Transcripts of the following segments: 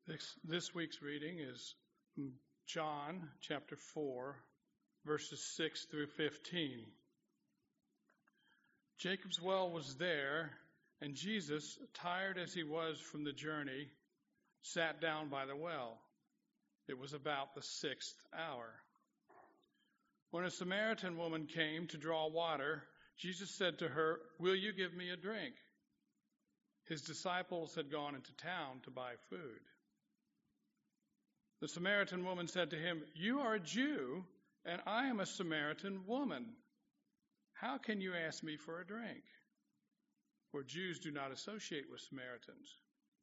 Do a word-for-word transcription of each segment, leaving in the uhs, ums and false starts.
This, this week's reading is John chapter four, verses six through fifteen. Jacob's well was there, and Jesus, tired as he was from the journey, sat down by the well. It was about the sixth hour. When a Samaritan woman came to draw water, Jesus said to her, "Will you give me a drink?" His disciples had gone into town to buy food. The Samaritan woman said to him, "You are a Jew, and I am a Samaritan woman. How can you ask me for a drink?" For Jews do not associate with Samaritans.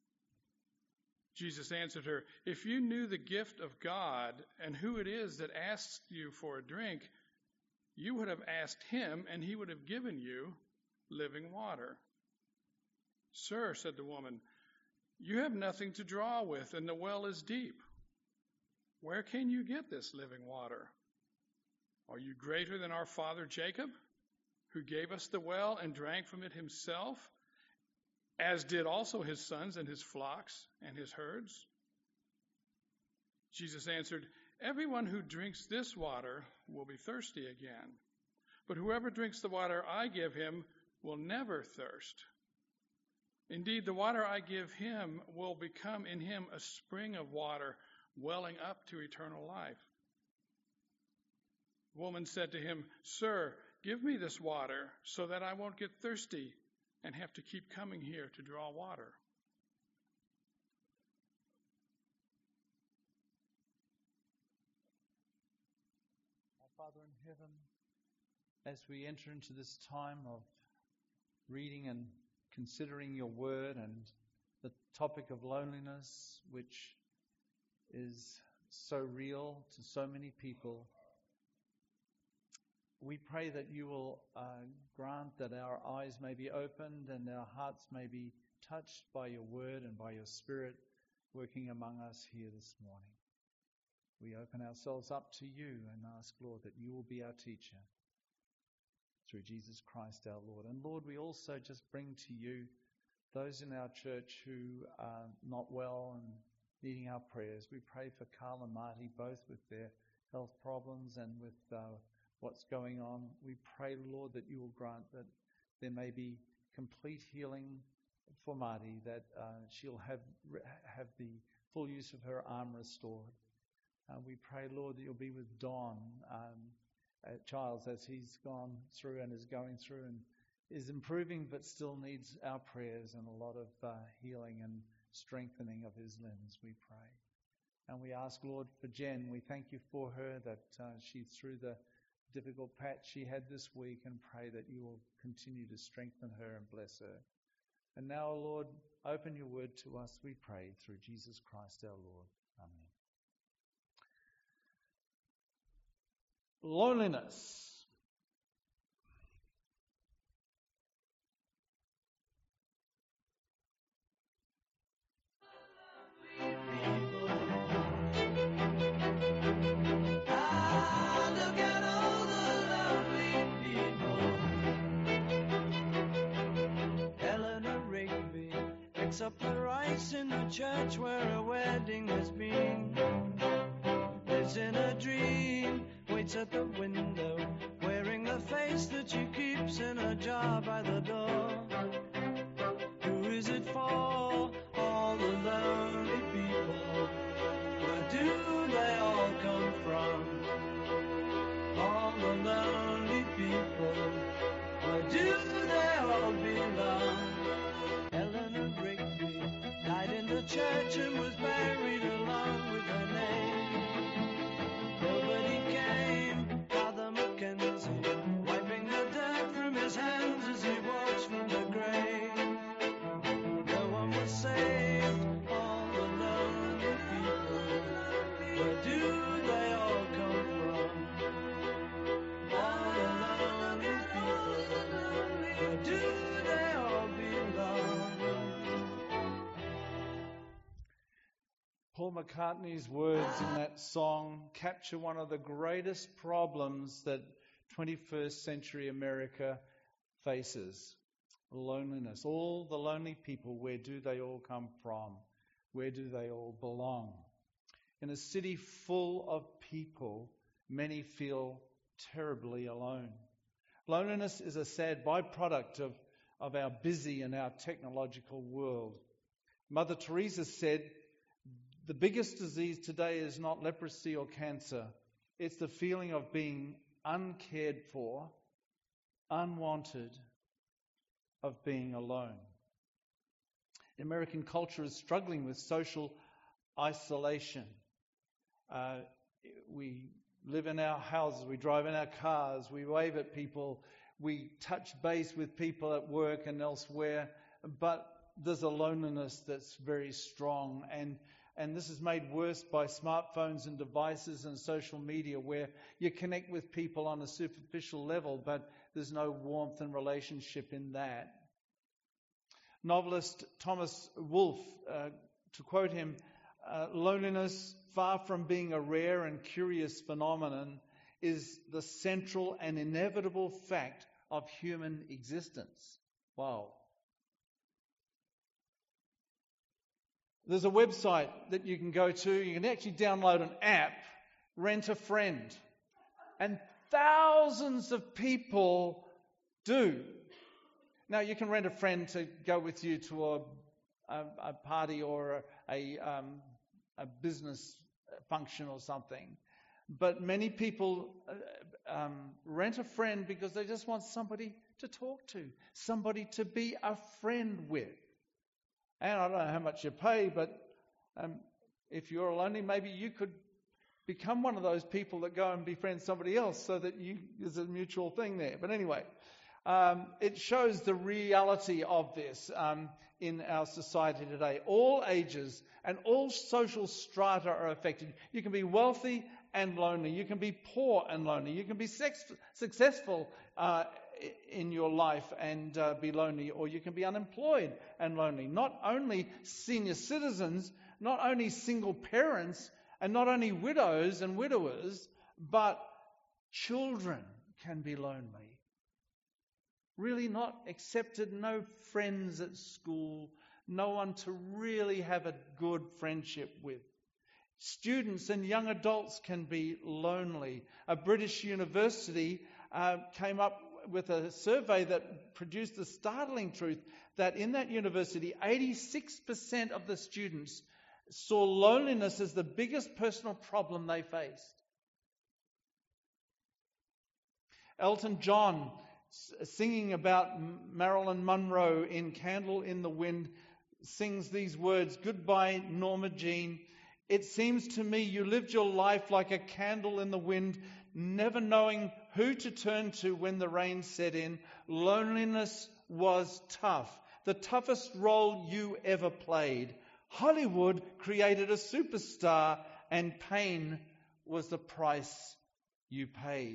Jesus answered her, "If you knew the gift of God and who it is that asks you for a drink, you would have asked him, and he would have given you living water." "Sir," said the woman, "you have nothing to draw with, and the well is deep. Where can you get this living water? Are you greater than our father Jacob, who gave us the well and drank from it himself, as did also his sons and his flocks and his herds?" Jesus answered, "Everyone who drinks this water will be thirsty again. But whoever drinks the water I give him will never thirst. Indeed, the water I give him will become in him a spring of water welling up to eternal life." The woman said to him, "Sir, give me this water so that I won't get thirsty and have to keep coming here to draw water." Our Father in heaven, as we enter into this time of reading and considering your word and the topic of loneliness, which is so real to so many people, we pray that you will uh, grant that our eyes may be opened and our hearts may be touched by your word and by your Spirit working among us here this morning. We open ourselves up to you and ask, Lord, that you will be our teacher through Jesus Christ our Lord. And Lord, we also just bring to you those in our church who are not well and needing our prayers. We pray for Carl and Marty, both with their health problems and with uh, what's going on. We pray, Lord, that you will grant that there may be complete healing for Marty, that uh, she'll have have the full use of her arm restored. Uh, we pray, Lord, that you'll be with Don um, at Childs as he's gone through and is going through and is improving, but still needs our prayers and a lot of uh, healing and strengthening of his limbs, we pray. And we ask, Lord, for Jen. We thank you for her, that uh, she's through the difficult patch she had this week, and pray that you will continue to strengthen her and bless her. And now, Lord, open your word to us, we pray, through Jesus Christ our Lord. Amen. Loneliness. Up the rice in the church where a wedding has been. Lives in a dream, waits at the window, wearing the face that she keeps in a jar by the door. Who is it for? All the lonely people. Where do they all come from? All the lonely people. Where do they all belong? Church and was buried along with her name. Nobody came. Father Mackenzie, wiping the dirt from his hands as he walks from the grave. No one was saved. All the lonely people. Where do they all come from? All the lonely people. Where do they all belong? Paul McCartney's words in that song capture one of the greatest problems that twenty-first century America faces. Loneliness. All the lonely people, where do they all come from? Where do they all belong? In a city full of people, many feel terribly alone. Loneliness is a sad byproduct of, of our busy and our technological world. Mother Teresa said, the biggest disease today is not leprosy or cancer. It's the feeling of being uncared for, unwanted, of being alone. American culture is struggling with social isolation. Uh, we live in our houses, we drive in our cars, we wave at people, we touch base with people at work and elsewhere, but there's a loneliness that's very strong, and and this is made worse by smartphones and devices and social media, where you connect with people on a superficial level, but there's no warmth and relationship in that. Novelist Thomas Wolfe, uh, to quote him, uh, loneliness, far from being a rare and curious phenomenon, is the central and inevitable fact of human existence. Wow. There's a website that you can go to. You can actually download an app, Rent a Friend. And thousands of people do. Now, you can rent a friend to go with you to a, a, a party or a, a, um, a business function or something. But many people uh, um, rent a friend because they just want somebody to talk to, somebody to be a friend with. And I don't know how much you pay, but um, if you're lonely, maybe you could become one of those people that go and befriend somebody else so that you there's a mutual thing there. But anyway, um, it shows the reality of this um, in our society today. All ages and all social strata are affected. You can be wealthy and lonely. You can be poor and lonely. You can be sex- successful uh, in your life and uh, be lonely, or you can be unemployed and lonely. Not only senior citizens, not only single parents, and not only widows and widowers, but children can be lonely. Really not accepted, no friends at school, no one to really have a good friendship with. Students and young adults can be lonely. A British university uh, came up with a survey that produced the startling truth that in that university, eighty-six percent of the students saw loneliness as the biggest personal problem they faced. Elton John, singing about Marilyn Monroe in Candle in the Wind, sings these words, "Goodbye, Norma Jean. It seems to me you lived your life like a candle in the wind, never knowing who to turn to when the rain set in. Loneliness was tough, the toughest role you ever played. Hollywood created a superstar, and pain was the price you paid."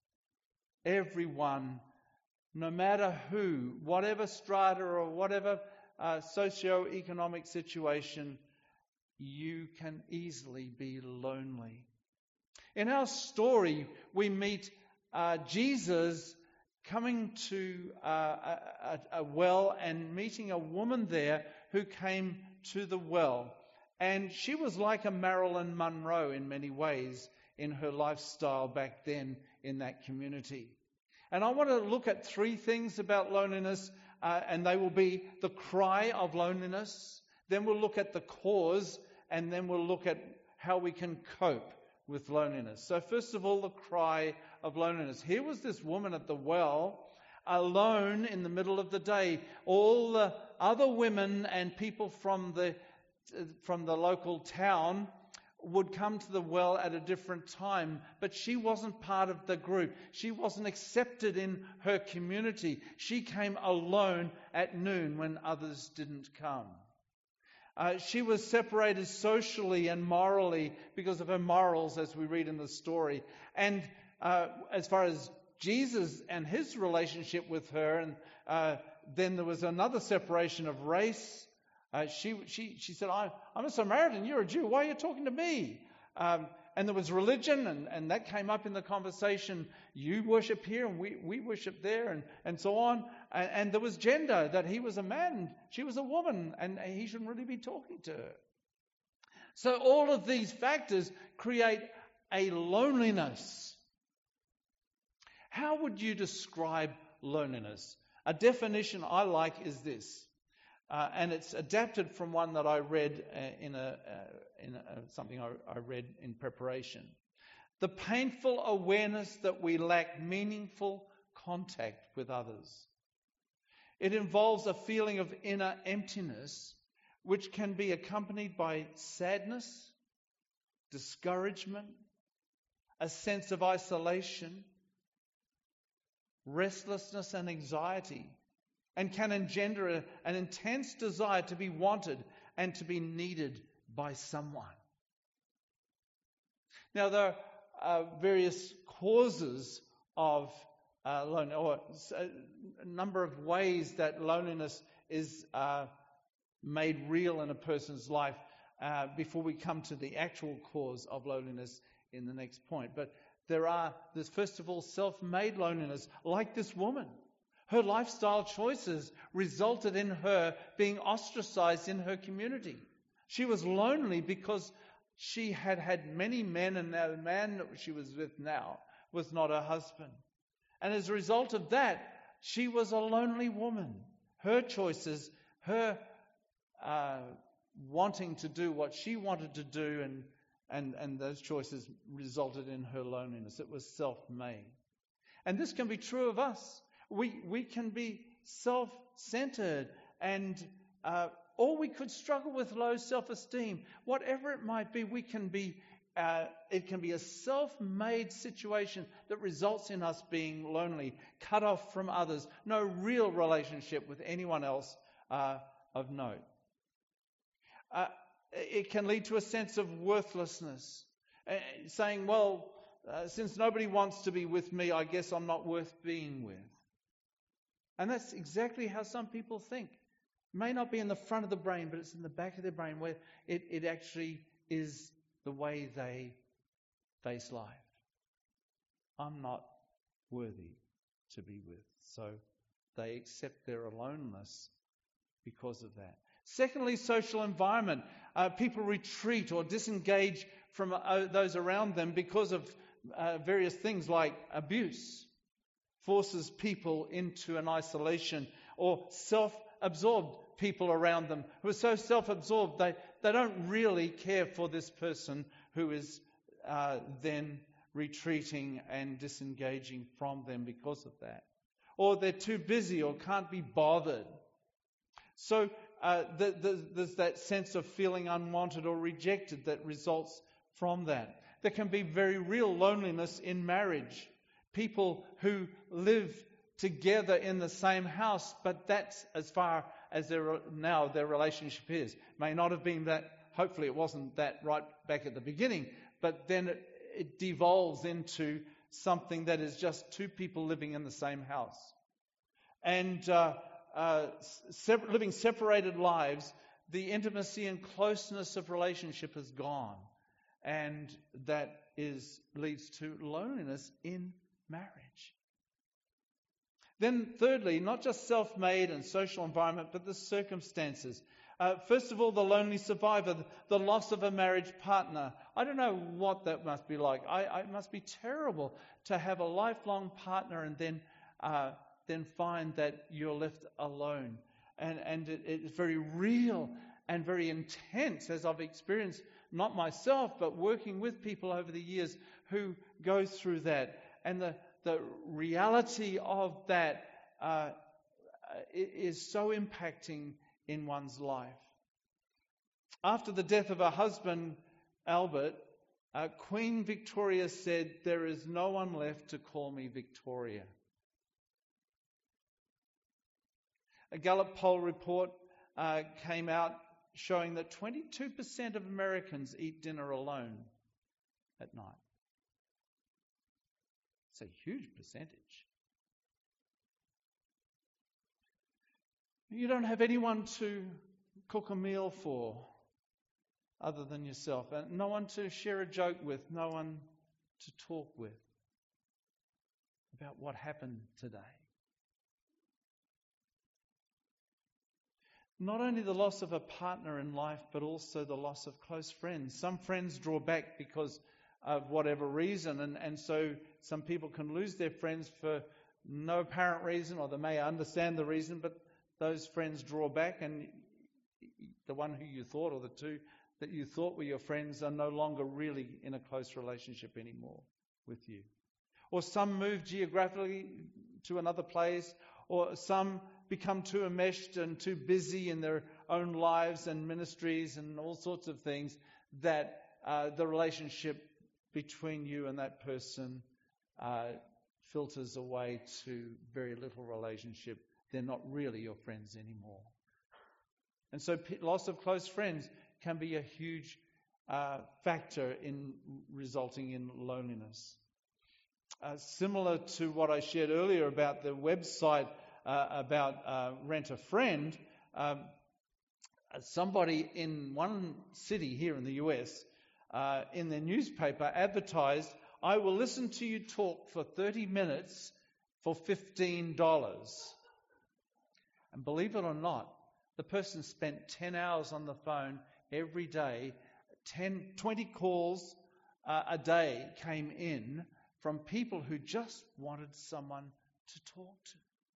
Everyone, no matter who, whatever strata or whatever uh, socio-economic situation, you can easily be lonely. In our story, we meet uh, Jesus coming to uh, a, a well and meeting a woman there who came to the well. And she was like a Marilyn Monroe in many ways in her lifestyle back then in that community. And I want to look at three things about loneliness, uh, and they will be the cry of loneliness, then we'll look at the cause, and then we'll look at how we can cope with loneliness. So first of all, the cry of loneliness. Here was this woman at the well, alone in the middle of the day. All the other women and people from the from the local town would come to the well at a different time, but she wasn't part of the group. She wasn't accepted in her community. She came alone at noon when others didn't come. Uh, she was separated socially and morally because of her morals, as we read in the story. And uh, as far as Jesus and his relationship with her, and uh, then there was another separation of race. Uh, she she she said, I, I'm a Samaritan, you're a Jew, why are you talking to me? Um, and there was religion, and, and that came up in the conversation. You worship here, and we, we worship there, and, and so on. And, and there was gender, that he was a man, she was a woman, and he shouldn't really be talking to her. So all of these factors create a loneliness. How would you describe loneliness? A definition I like is this, uh, and it's adapted from one that I read uh, in, a, uh, in a, something I, I read in preparation. The painful awareness that we lack meaningful contact with others. It involves a feeling of inner emptiness, which can be accompanied by sadness, discouragement, a sense of isolation, restlessness and anxiety, and can engender a, an intense desire to be wanted and to be needed by someone. Now, there are various causes of uh, loneliness, or a number of ways that loneliness is uh, made real in a person's life uh, before we come to the actual cause of loneliness in the next point. But there are, there's first of all self-made loneliness, like this woman. Her lifestyle choices resulted in her being ostracized in her community. She was lonely because she had had many men, and the man that she was with now was not her husband. And as a result of that, she was a lonely woman. Her choices, her uh, wanting to do what she wanted to do, and And, and those choices resulted in her loneliness. It was self-made. And this can be true of us. We we can be self-centered, and uh, or we could struggle with low self-esteem. Whatever it might be, we can be. Uh, it can be a self-made situation that results in us being lonely, cut off from others, no real relationship with anyone else uh, of note. Uh, It can lead to a sense of worthlessness, uh, saying, well, uh, since nobody wants to be with me, I guess I'm not worth being with. And that's exactly how some people think. It may not be in the front of the brain, but it's in the back of their brain where it, it actually is the way they face life. I'm not worthy to be with. So they accept their aloneness because of that. Secondly, social environment. Uh, people retreat or disengage from uh, those around them because of uh, various things like abuse. Forces people into an isolation, or self-absorbed people around them who are so self-absorbed they, they don't really care for this person who is uh, then retreating and disengaging from them because of that. Or they're too busy or can't be bothered. So Uh, the, the, there's that sense of feeling unwanted or rejected that results from that. There can be very real loneliness in marriage. People who live together in the same house, but that's as far as their, now their relationship is. May not have been that, hopefully it wasn't that right back at the beginning, but then it, it devolves into something that is just two people living in the same house. And uh, Uh, se- living separated lives, the intimacy and closeness of relationship has gone, and that is leads to loneliness in marriage. Then thirdly, not just self-made and social environment, but the circumstances. Uh, first of all, the lonely survivor, the loss of a marriage partner. I don't know what that must be like. I, I, it must be terrible to have a lifelong partner and then uh, then find that you're left alone. And, and it, it's very real and very intense, as I've experienced, not myself, but working with people over the years who go through that. And the, the reality of that uh, is so impacting in one's life. After the death of her husband, Albert, uh, Queen Victoria said, "There is no one left to call me Victoria." A Gallup poll report uh, came out showing that twenty-two percent of Americans eat dinner alone at night. It's a huge percentage. You don't have anyone to cook a meal for other than yourself, and no one to share a joke with, no one to talk with about what happened today. not only the loss of a partner in life, but also the loss of close friends. Some friends draw back because of whatever reason, and, and so some people can lose their friends for no apparent reason, or they may understand the reason, but those friends draw back, and the one who you thought, or the two that you thought were your friends, are no longer really in a close relationship anymore with you. Or some move geographically to another place, or some become too enmeshed and too busy in their own lives and ministries and all sorts of things that uh, the relationship between you and that person uh, filters away to very little relationship. They're not really your friends anymore. And so p- loss of close friends can be a huge uh, factor in resulting in loneliness. Uh, similar to what I shared earlier about the website uh, about uh, Rent a Friend, um, somebody in one city here in the U S, uh, in their newspaper advertised, "I will listen to you talk for thirty minutes for fifteen dollars. And believe it or not, the person spent ten hours on the phone every day. ten, twenty calls uh, a day came in from people who just wanted someone to talk to.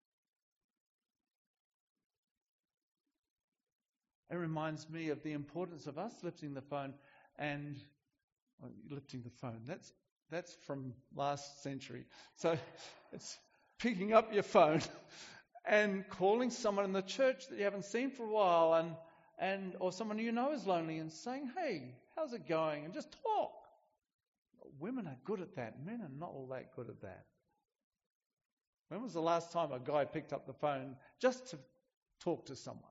It reminds me of the importance of us lifting the phone and well, lifting the phone. That's that's from last century. So it's picking up your phone and calling someone in the church that you haven't seen for a while, and and or someone you know is lonely, and saying, "Hey, how's it going?" and just talk. Women are good at that. Men are not all that good at that. When was the last time a guy picked up the phone just to talk to someone?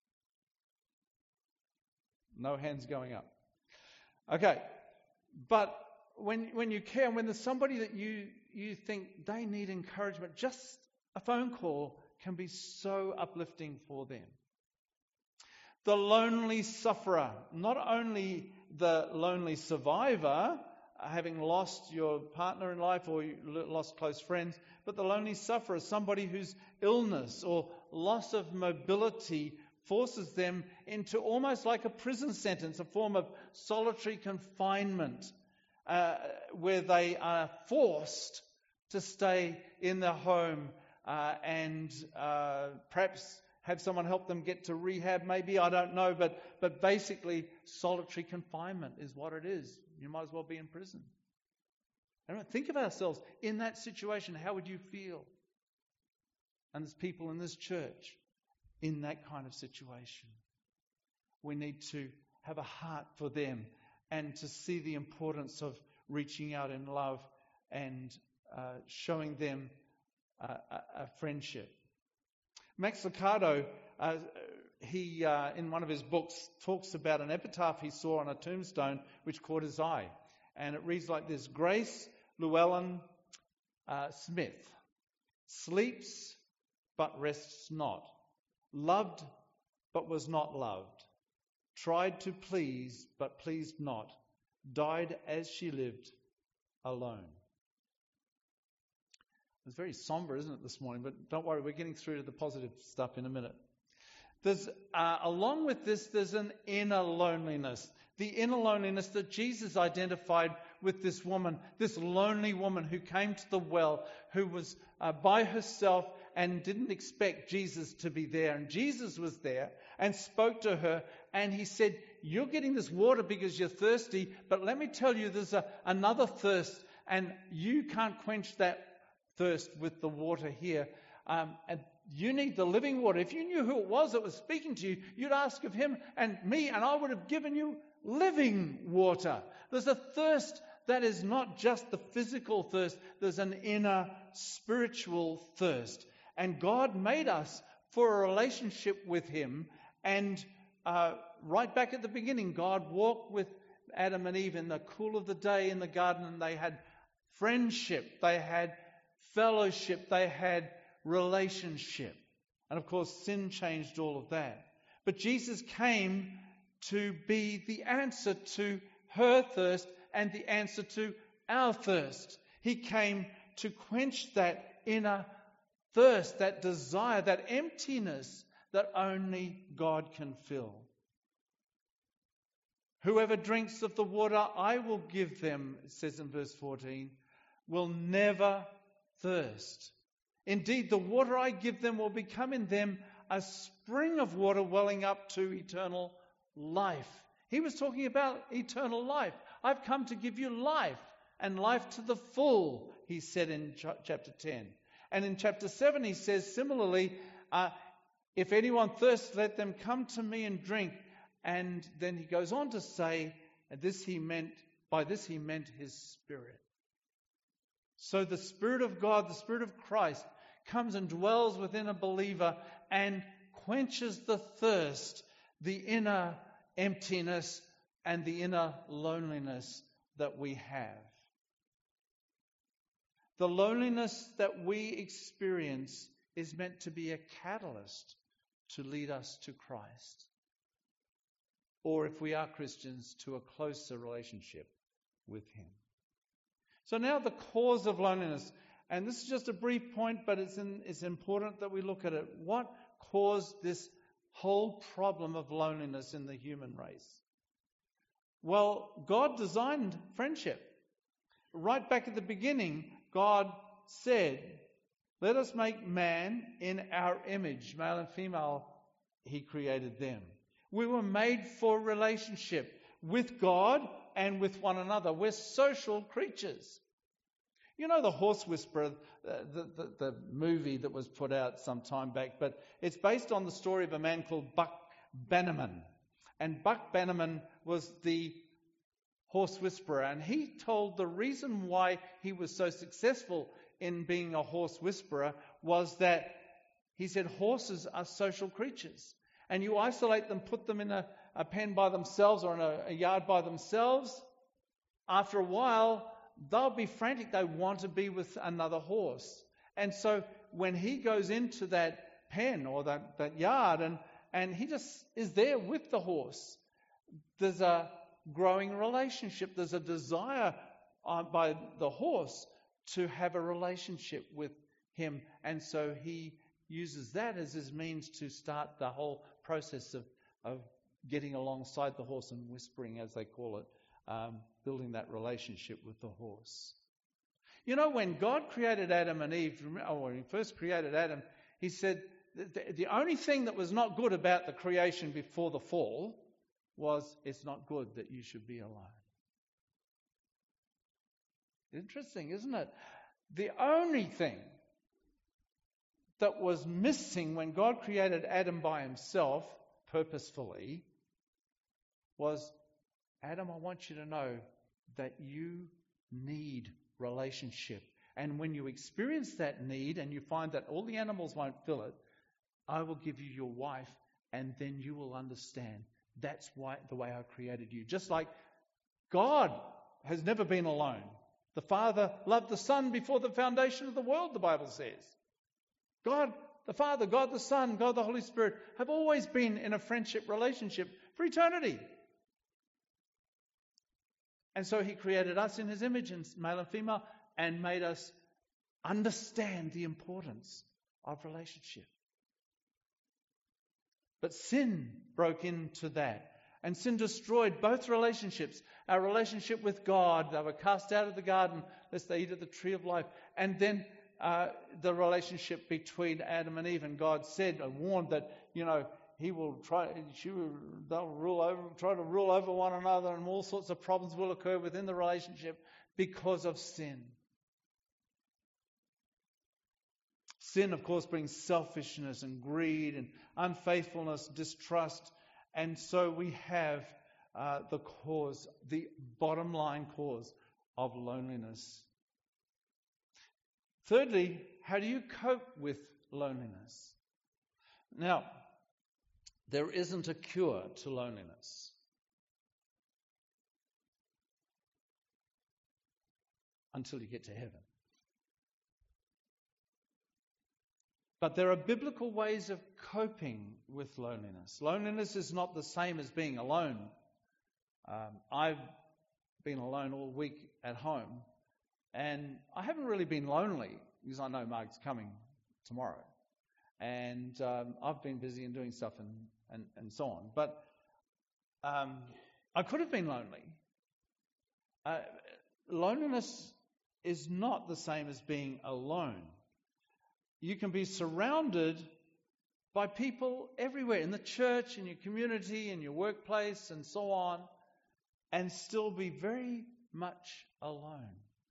No hands going up. Okay, but when when you care, when there's somebody that you you think they need encouragement, just a phone call can be so uplifting for them. The lonely sufferer, not only the lonely survivor, having lost your partner in life or you lost close friends, but the lonely sufferer, somebody whose illness or loss of mobility forces them into almost like a prison sentence, a form of solitary confinement, uh, where they are forced to stay in their home uh, and uh, perhaps have someone help them get to rehab, maybe, I don't know, but but basically solitary confinement is what it is. You might as well be in prison. And think of ourselves in that situation. How would you feel? And there's people in this church in that kind of situation. We need to have a heart for them and to see the importance of reaching out in love and uh, showing them uh, a, a friendship. Max Lucado, uh, he uh, in one of his books talks about an epitaph he saw on a tombstone which caught his eye. And it reads like this: Grace Llewellyn uh, Smith, sleeps but rests not, loved but was not loved, tried to please but pleased not, died as she lived, alone. It's very somber, isn't it, this morning? But don't worry, we're getting through to the positive stuff in a minute. There's, uh, along with this, there's an inner loneliness. The inner loneliness that Jesus identified with this woman, this lonely woman who came to the well, who was uh, by herself and didn't expect Jesus to be there. And Jesus was there and spoke to her, and he said, "You're getting this water because you're thirsty, but let me tell you, there's a, another thirst, and you can't quench that thirst with the water here. Um, and you need the living water. If you knew who it was that was speaking to you, you'd ask of him and me, and I would have given you living water." There's a thirst that is not just the physical thirst. There's an inner spiritual thirst. And God made us for a relationship with him. And uh, right back at the beginning, God walked with Adam and Eve in the cool of the day in the garden, and they had friendship, they had fellowship, they had relationship. And of course, sin changed all of that. But Jesus came to be the answer to her thirst and the answer to our thirst. He came to quench that inner thirst, that desire, that emptiness that only God can fill. Whoever drinks of the water I will give them, it says in verse fourteen, will never thirst. Indeed, the water I give them will become in them a spring of water welling up to eternal life. He was talking about eternal life. I've come to give you life, and life to the full, he said in ch- chapter ten. And in chapter seven, he says similarly, uh, if anyone thirsts, let them come to me and drink. And then he goes on to say, and this he meant, by this he meant his Spirit. So the Spirit of God, the Spirit of Christ, comes and dwells within a believer and quenches the thirst, the inner emptiness and the inner loneliness that we have. The loneliness that we experience is meant to be a catalyst to lead us to Christ. Or if we are Christians, to a closer relationship with Him. So now the cause of loneliness. And this is just a brief point, but it's, in, it's important that we look at it. What caused this whole problem of loneliness in the human race? Well, God designed friendship. Right back at the beginning, God said, let us make man in our image. Male and female, He created them. We were made for relationship with God and with one another. We're social creatures. You know the Horse Whisperer, the, the, the movie that was put out some time back, but it's based on the story of a man called Buck Bannerman. And Buck Bannerman was the Horse Whisperer, and he told the reason why he was so successful in being a horse whisperer was that he said horses are social creatures. And you isolate them, put them in a, a pen by themselves or in a, a yard by themselves, after a while, they'll be frantic. They want to be with another horse. And so when he goes into that pen or that, that yard and, and he just is there with the horse, there's a growing relationship. There's a desire uh, by the horse to have a relationship with him. And so he uses that as his means to start the whole process of, of getting alongside the horse and whispering, as they call it, um, building that relationship with the horse. You know, when God created Adam and Eve, or when He first created Adam, He said the, the only thing that was not good about the creation before the fall was it's not good that you should be alone. Interesting, isn't it? The only thing that was missing when God created Adam by himself, purposefully, was, Adam, I want you to know that you need relationship. And when you experience that need and you find that all the animals won't fill it, I will give you your wife, and then you will understand that's why the way I created you. Just like God has never been alone. The Father loved the Son before the foundation of the world, the Bible says. God the Father, God the Son, God the Holy Spirit have always been in a friendship relationship for eternity. And so He created us in His image, male and female, and made us understand the importance of relationship. But sin broke into that. And sin destroyed both relationships. Our relationship with God, they were cast out of the garden lest they eat of the tree of life. And then uh, the relationship between Adam and Eve. And God said and warned that, you know, He will try, she will, they'll rule over, try to rule over one another, and all sorts of problems will occur within the relationship because of sin. Sin, of course, brings selfishness and greed and unfaithfulness, distrust. And so we have uh, the cause, the bottom line cause of loneliness. Thirdly, how do you cope with loneliness? Now, there isn't a cure to loneliness. Until you get to heaven. But there are biblical ways of coping with loneliness. Loneliness is not the same as being alone. Um, I've been alone all week at home, and I haven't really been lonely because I know Mark's coming tomorrow. And um, I've been busy and doing stuff and, and, and so on. But um, I could have been lonely. Uh, loneliness is not the same as being alone. You can be surrounded by people everywhere, in the church, in your community, in your workplace, and so on, and still be very much alone.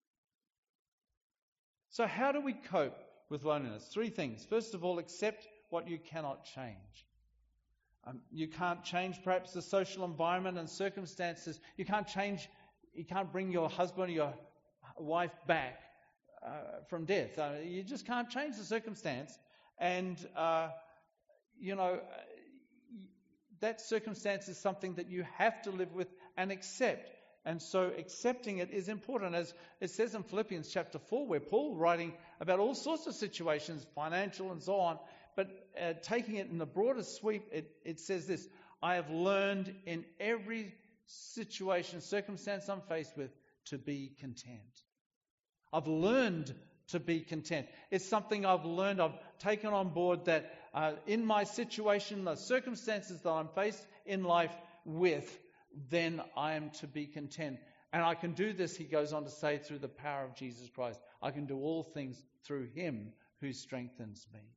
So how do we cope with loneliness? Three things. First of all, accept what you cannot change. Um, you can't change perhaps the social environment and circumstances. You can't change, you can't bring your husband or your wife back uh, from death. Uh, you just can't change the circumstance. And, uh, you know, that circumstance is something that you have to live with and accept. And so accepting it is important. As it says in Philippians chapter four, where Paul writing about all sorts of situations, financial and so on, but uh, taking it in the broader sweep, it, it says this: I have learned in every situation, circumstance I'm faced with, to be content. I've learned to be content. It's something I've learned. I've taken on board that uh, in my situation, the circumstances that I'm faced in life with, then I am to be content. And I can do this, he goes on to say, through the power of Jesus Christ. I can do all things through him who strengthens me.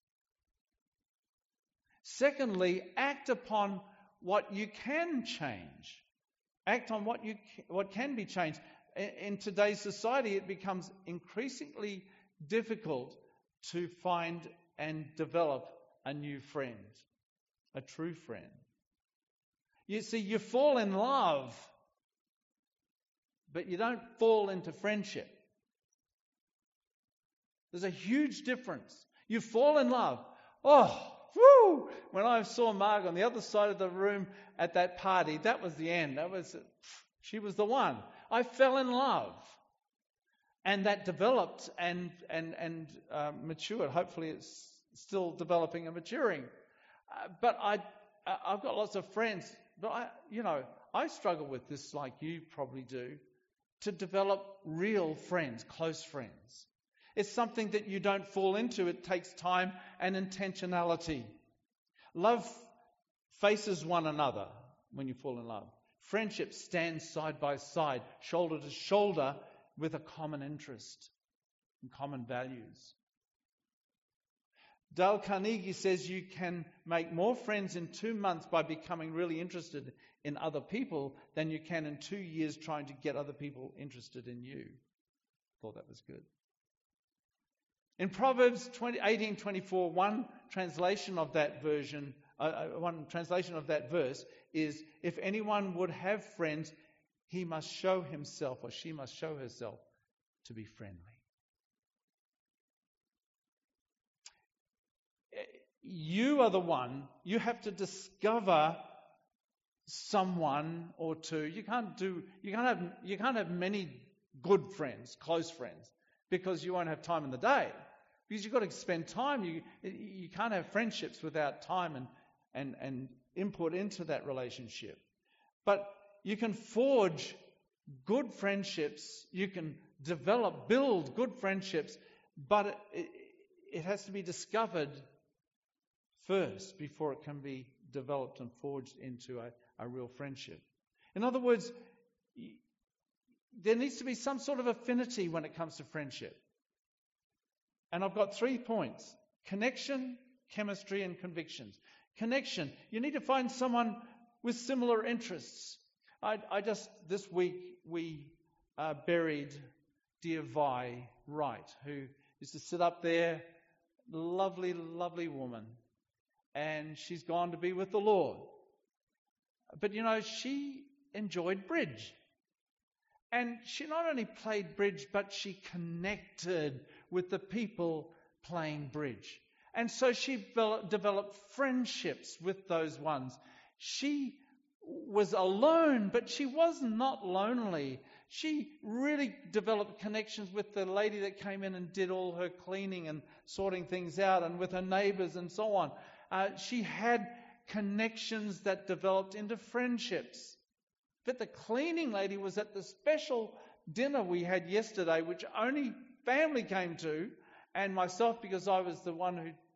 Secondly, act upon what you can change. Act on what you what can be changed. In today's society, it becomes increasingly difficult to find and develop a new friend, a true friend. You see, you fall in love, but you don't fall into friendship. There's a huge difference. You fall in love. Oh, whoo! When I saw Marg on the other side of the room at that party, that was the end. That was, she was the one. I fell in love. And that developed and and and uh, matured. Hopefully it's still developing and maturing. Uh, but I, I've got lots of friends. But, I, you know, I struggle with this like you probably do, to develop real friends, close friends. It's something that you don't fall into. It takes time and intentionality. Love faces one another when you fall in love. Friendship stands side by side, shoulder to shoulder, with a common interest and common values. Dale Carnegie says you can make more friends in two months by becoming really interested in other people than you can in two years trying to get other people interested in you. Thought that was good. In Proverbs eighteen twenty-four, one translation of that version, uh, one translation of that verse is, if anyone would have friends, he must show himself, or she must show herself, to be friendly. You are the one. You have to discover someone or two. You can't do. You can't have. You can't have many good friends, close friends, because you won't have time in the day. Because you've got to spend time. You you can't have friendships without time and and and input into that relationship. But you can forge good friendships. You can develop, build good friendships, but it, it, it has to be discovered first before it can be developed and forged into a, a real friendship. In other words, there needs to be some sort of affinity when it comes to friendship. And I've got three points: connection, chemistry, and convictions. Connection. You need to find someone with similar interests. I, I just, this week, we uh, buried dear Vi Wright, who used to sit up there, lovely, lovely woman. And she's gone to be with the Lord. But, you know, she enjoyed bridge. And she not only played bridge, but she connected with the people playing bridge. And so she developed friendships with those ones. She was alone, but she was not lonely. She really developed connections with the lady that came in and did all her cleaning and sorting things out, and with her neighbours and so on. Uh, she had connections that developed into friendships. But the cleaning lady was at the special dinner we had yesterday, which only family came to, and myself, because I was the one who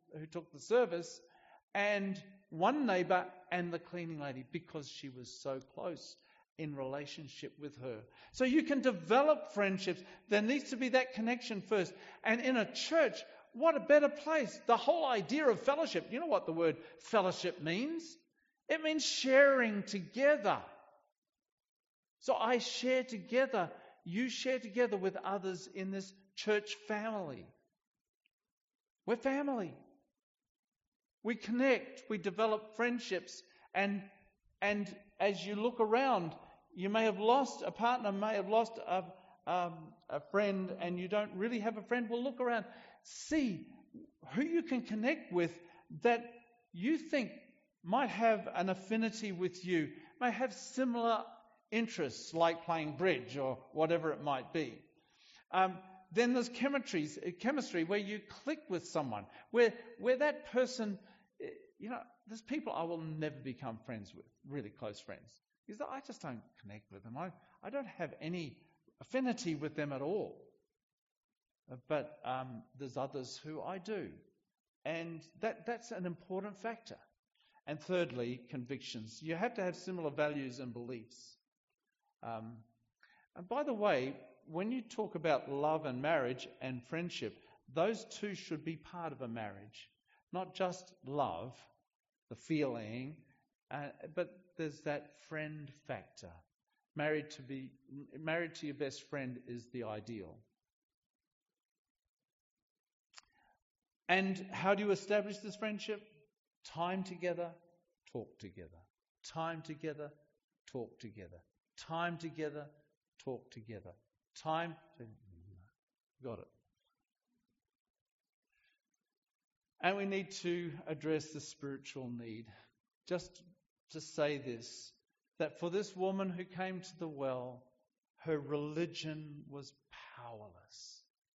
who took the service, and one neighbour and the cleaning lady, because she was so close in relationship with her. So you can develop friendships. There needs to be that connection first. And in a church, what a better place. The whole idea of fellowship. You know what the word fellowship means? It means sharing together. So I share together. You share together with others in this church family. We're family. We connect. We develop friendships. And, and as you look around, you may have lost, a partner may have lost a, um, a friend, and you don't really have a friend. Well, look around. See who you can connect with that you think might have an affinity with you, may have similar interests like playing bridge or whatever it might be. Um, then there's chemistry, chemistry where you click with someone, where where that person, you know, there's people I will never become friends with, really close friends, because I just don't connect with them. I, I don't have any affinity with them at all. But um, there's others who I do. And that, that's an important factor. And thirdly, convictions. You have to have similar values and beliefs. Um, and by the way, when you talk about love and marriage and friendship, those two should be part of a marriage. Not just love, the feeling, uh, but there's that friend factor. Married to be married to your best friend is the ideal. And how do you establish this friendship? Time together, talk together. Time together, talk together. Time together, talk together. Time to... Got it. And we need to address the spiritual need. Just to say this, that for this woman who came to the well, her religion was powerless.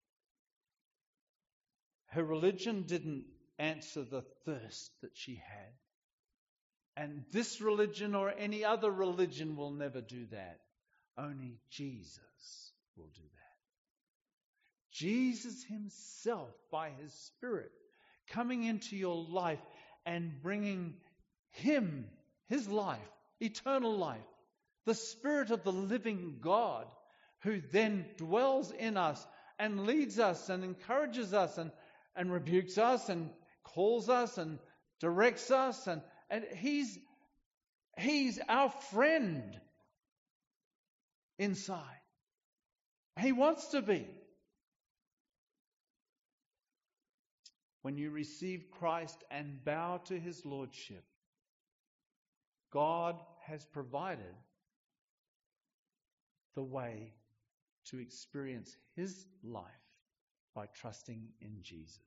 Her religion didn't answer the thirst that she had. And this religion or any other religion will never do that. Only Jesus will do that. Jesus himself, by his Spirit, coming into your life and bringing him, his life, eternal life, the Spirit of the living God, who then dwells in us and leads us and encourages us and and rebukes us and calls us and directs us. And, and he's, he's our friend inside. He wants to be. When you receive Christ and bow to his lordship, God has provided the way to experience his life by trusting in Jesus.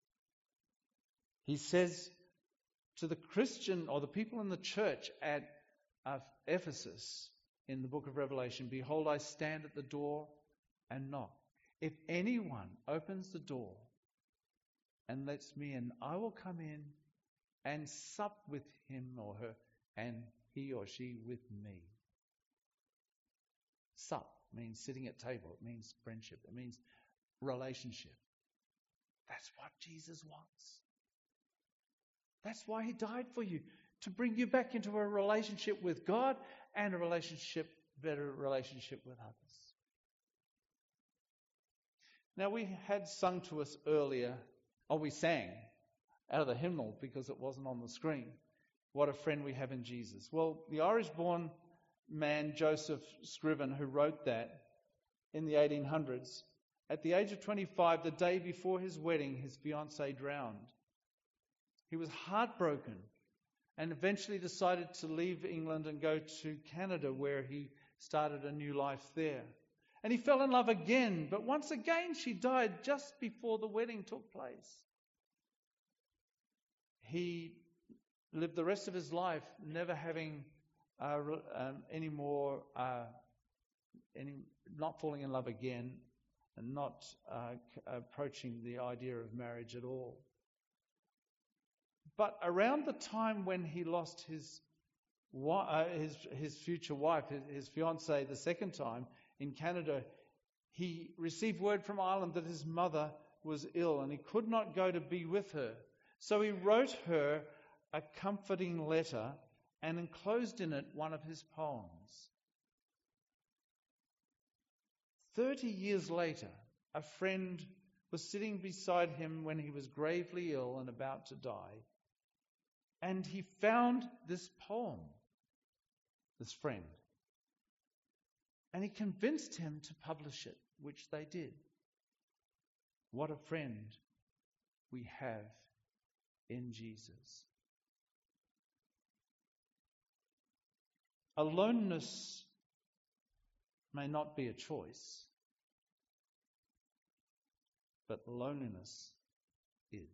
He says to the Christian or the people in the church at uh, Ephesus in the book of Revelation, behold, I stand at the door and knock. If anyone opens the door and lets me in, I will come in and sup with him or her, and he or she with me. Sup means sitting at table. It means friendship. It means relationship. That's what Jesus wants. That's why he died for you, to bring you back into a relationship with God and a relationship, better relationship with others. Now, we had sung to us earlier, or we sang out of the hymnal because it wasn't on the screen, what a friend we have in Jesus. Well, the Irish-born man, Joseph Scriven, who wrote that in the eighteen hundreds, at the age of twenty-five, the day before his wedding, his fiancée drowned. He was heartbroken and eventually decided to leave England and go to Canada, where he started a new life there. And he fell in love again, but once again she died just before the wedding took place. He lived the rest of his life never having uh, um, any more, uh, any, not falling in love again, and not uh, approaching the idea of marriage at all. But around the time when he lost his uh, his, his future wife, his, his fiancée, the second time in Canada, he received word from Ireland that his mother was ill and he could not go to be with her. So he wrote her a comforting letter and enclosed in it one of his poems. Thirty years later, a friend was sitting beside him when he was gravely ill and about to die, and he found this poem, this friend, and he convinced him to publish it, which they did. What a friend we have in Jesus. Aloneness may not be a choice, but loneliness is.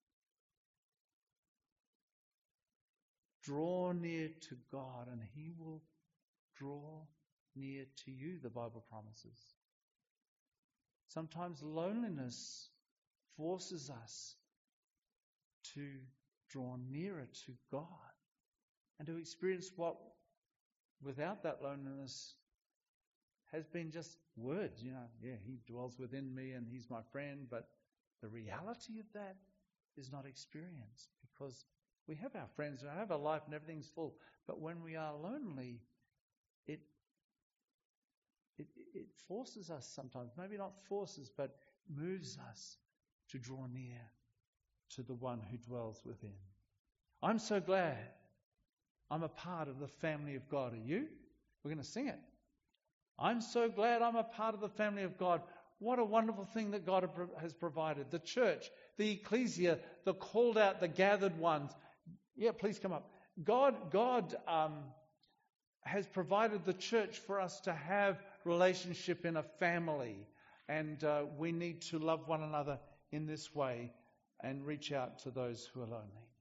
Draw near to God and He will draw near to you, the Bible promises. Sometimes loneliness forces us to draw nearer to God and to experience what, without that loneliness, has been just words. You know, yeah, He dwells within me and He's my friend, but the reality of that is not experienced because we have our friends, we have our life and everything's full. But when we are lonely, it It, it forces us sometimes, maybe not forces, but moves us to draw near to the one who dwells within. I'm so glad I'm a part of the family of God. Are you? We're going to sing it. I'm so glad I'm a part of the family of God. What a wonderful thing that God has provided. The church, the ecclesia, the called out, the gathered ones. Yeah, please come up. God, God um, has provided the church for us to have relationship in a family, and uh, we need to love one another in this way and reach out to those who are lonely.